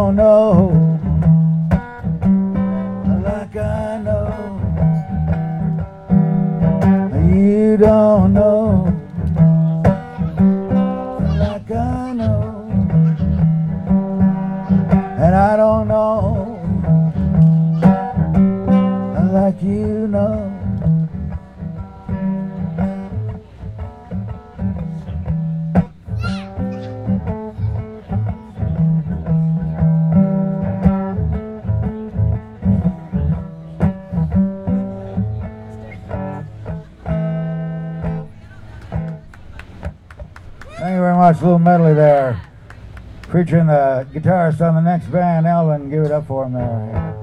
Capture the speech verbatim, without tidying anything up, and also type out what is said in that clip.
don't know like I know. You don't know like I know. And I don't know like you know. Thank you very much. A little medley there. Featuring the guitarist on the next band, Elvin. Give it up for him there.